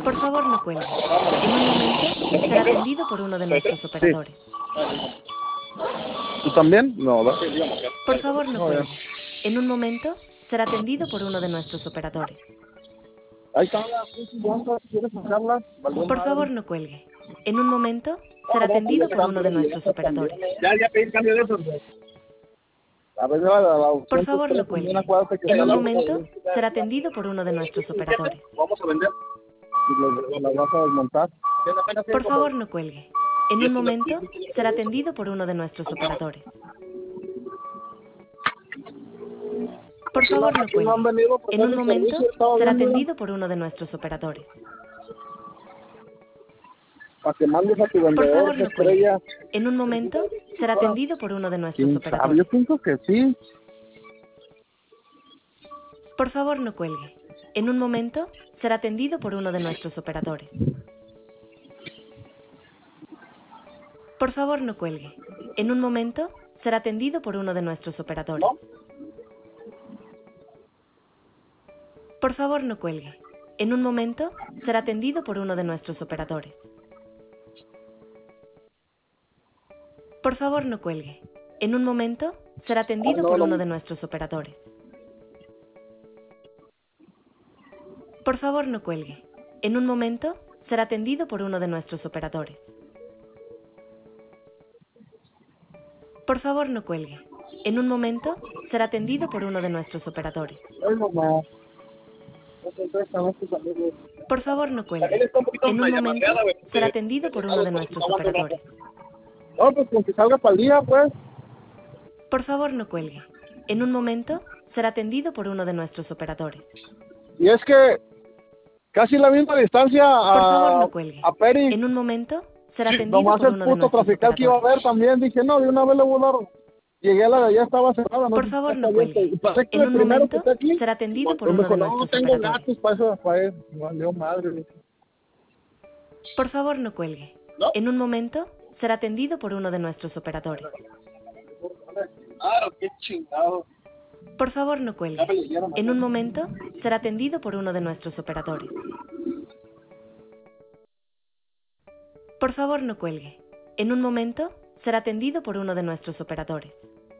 Por favor, no cuelgue. En un momento será atendido por uno de nuestros Sí. operadores. ¿Tú también? No, ¿verdad? Por favor, no No, ya. cuelgue. En un momento será atendido por uno de nuestros operadores. Ahí está la blanca, ¿quieres sacarla? Valió Por madre. favor, no cuelgue. En un momento será atendido por uno de nuestros operadores. Ya pedí cambio de esos, güey. A ver, la Por opción favor, no también, cuelgue. acuérdate que En está un la momento será atendido por uno de nuestros operadores. vamos a vender. Y la vas a desmontar. Por favor, no cuelgue. En un momento será atendido por uno de nuestros operadores. Por favor, no Aquí no han cuelgue. venido porque En un el momento servicio estaba será bien, atendido por uno de nuestros operadores. para que mandes a tu Por vendedor favor, que no cuelgue. estrella. En un momento será atendido por uno de nuestros ¿Quién sabe? Yo operadores. pienso que sí. Por favor, no cuelgue. En un momento será atendido por uno de nuestros operadores. Por favor, no cuelgue. En un momento será atendido por uno de nuestros operadores. ¿No? Por favor, no cuelgue. En un momento será atendido por uno de nuestros operadores. Por favor, no cuelgue. En un momento será atendido por uno de nuestros operadores. Por favor, no cuelgue. En un momento será atendido por uno de nuestros operadores. Por favor, no cuelgue. En un momento será atendido por uno de nuestros operadores. Ay, mamá. No contesta, no tus amigos. Por favor, no También cuelgue. está un poquito En un momento demasiada, güey. será atendido por uno de nuestros operadores. No, pues con que salga para el día, pues. Por favor, no cuelgue. En un momento será atendido por uno de nuestros operadores. Y es que casi la misma distancia Por favor, no cuelgue. a Peri. En un momento será Sí, atendido nomás por el uno de puto nuestros trafical que iba a operadores. ver también. Dije, no, de una vez le voy a dar. Llegué a la de allá, estaba cerrada. No Por sé si favor, está no abierta. cuelgue. Y pasé con En el un primero que momento está aquí. será atendido por Pues me uno de dijo, no, nuestros tengo operadores. gatos para eso, para él. Valió madre. Por favor, no cuelgue. ¿No? En un momento será atendido por uno de nuestros operadores. Claro, qué chingado. Por favor, no cuelgue. En un momento será atendido por uno de nuestros operadores. Por favor, no cuelgue. En un momento será atendido por uno de nuestros operadores.